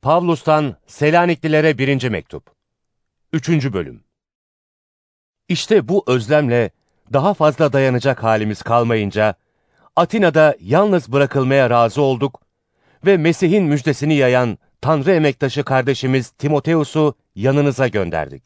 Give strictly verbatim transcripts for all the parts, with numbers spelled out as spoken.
Pavlus'tan Selaniklilere birinci mektup. Üçüncü bölüm. İşte bu özlemle daha fazla dayanacak halimiz kalmayınca, Atina'da yalnız bırakılmaya razı olduk ve Mesih'in müjdesini yayan Tanrı emektaşı kardeşimiz Timoteus'u yanınıza gönderdik.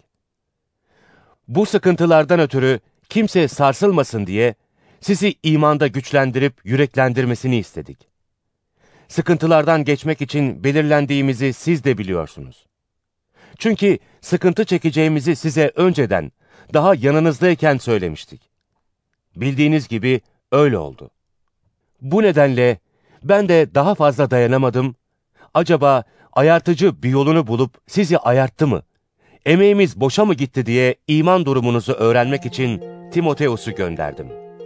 Bu sıkıntılardan ötürü kimse sarsılmasın diye sizi imanda güçlendirip yüreklendirmesini istedik. Sıkıntılardan geçmek için belirlendiğimizi siz de biliyorsunuz. Çünkü sıkıntı çekeceğimizi size önceden, daha yanınızdayken söylemiştik. Bildiğiniz gibi öyle oldu. Bu nedenle ben de daha fazla dayanamadım. Acaba ayartıcı bir yolunu bulup sizi ayarttı mı? Emeğimiz boşa mı gitti diye iman durumunuzu öğrenmek için Timoteus'u gönderdim.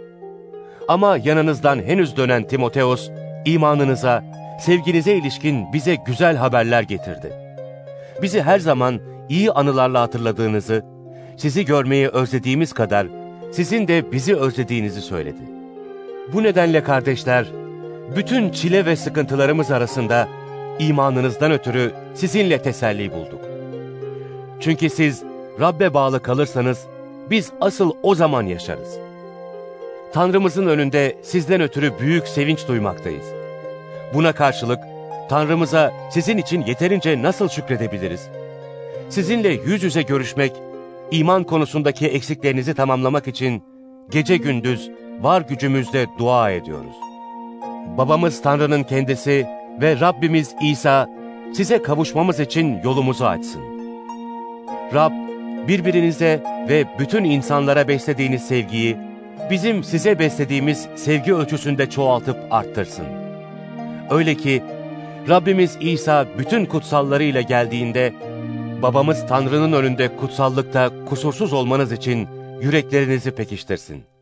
Ama yanınızdan henüz dönen Timoteus, imanınıza, sevginize ilişkin bize güzel haberler getirdi. Bizi her zaman iyi anılarla hatırladığınızı, sizi görmeyi özlediğimiz kadar sizin de bizi özlediğinizi söyledi. Bu nedenle kardeşler, bütün çile ve sıkıntılarımız arasında imanınızdan ötürü sizinle teselli bulduk. Çünkü siz Rabbe bağlı kalırsanız biz asıl o zaman yaşarız. Tanrımızın önünde sizden ötürü büyük sevinç duymaktayız. Buna karşılık Tanrımıza sizin için yeterince nasıl şükredebiliriz? Sizinle yüz yüze görüşmek, iman konusundaki eksiklerinizi tamamlamak için gece gündüz var gücümüzle dua ediyoruz. Babamız Tanrı'nın kendisi ve Rabbimiz İsa size kavuşmamız için yolumuzu açsın. Rab, birbirinize ve bütün insanlara beslediğiniz sevgiyi, bizim size beslediğimiz sevgi ölçüsünde çoğaltıp arttırsın. Öyle ki, Rabbimiz İsa bütün kutsallarıyla geldiğinde, babamız Tanrı'nın önünde kutsallıkta kusursuz olmanız için yüreklerinizi pekiştirsin.